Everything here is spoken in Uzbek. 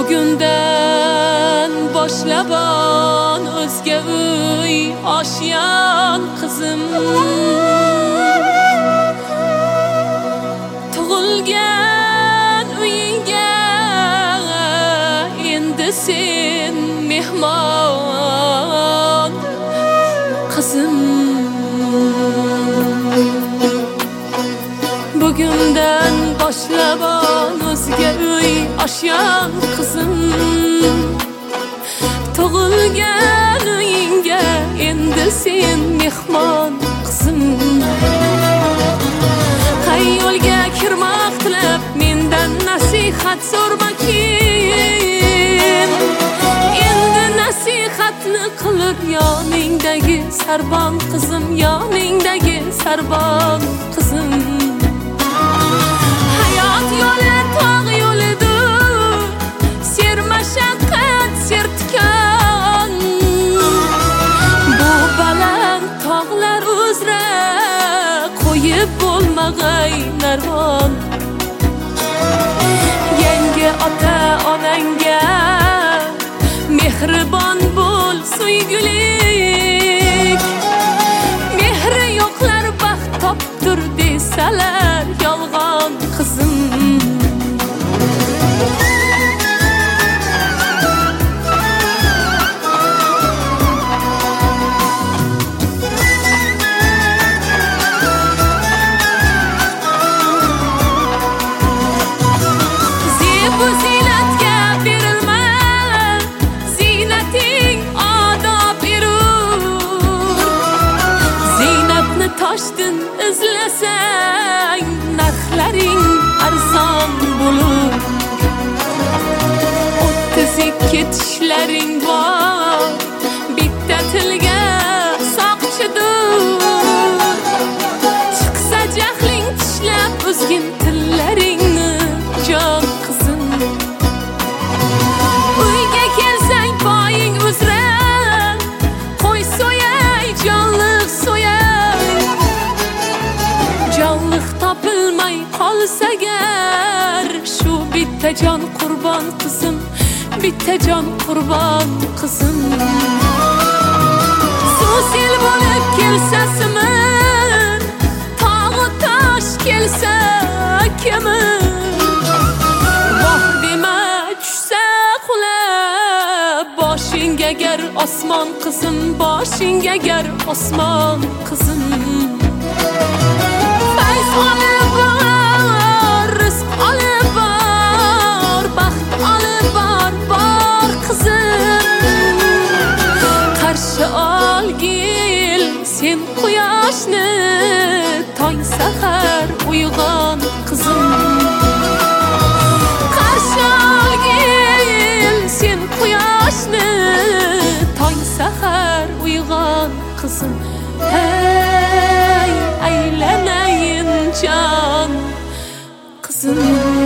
Bugünden başlaban özge uy aşyan kızım Tug'ilgan uyingga endi sen mehmon kızım Bugünden başlaban özge uy aşyan kızım Tug'ilgan uyingga endi sen mehmon qizim Hay yo'lga kirmoq tilab mendan nasihat so'rma kim Endi nasihatni qilib yoningdagi sarbon qizim yoningdagi sarbon qizim Hayot yo'li tog' yo'lidir ser mashaqqat ser tikan Bu baland tog'lar uzra qo'yib bo'lmag'ay narvon Yangi ota-onangga mehribon bo'l suygulik Mehri yo'qlar baxt topdir desalar yolg'on qizim Bu zinatga berilma zinating odob berur Zinatni toshdan izlasang narxlaring arzon bo'lur 32 tishlaring bor bitta tilga soqchidur Chiqsa jahling tishlab o'zgin tillaringni jon qizim Uyga kelsang boying uzra qo'y so'yay jonliq so'yay Jonliq topilmay qolsa agar shu bitta jon qurbon qizim bitta jon qurbon qizim Suv sel bo'lib kelsa simir tog'u tosh kelsa kemir Boshingga gar osmon qizim boshingga gar osmon qizim Fayz olib bor rizq olib bor baxt olib bor qizim Qarshi olgil sen quyoshni tong sahar uyg'on qizim Qarshi olgil sen quyoshni tong sahar uyg'on qizim Hey aylanayin jon qizim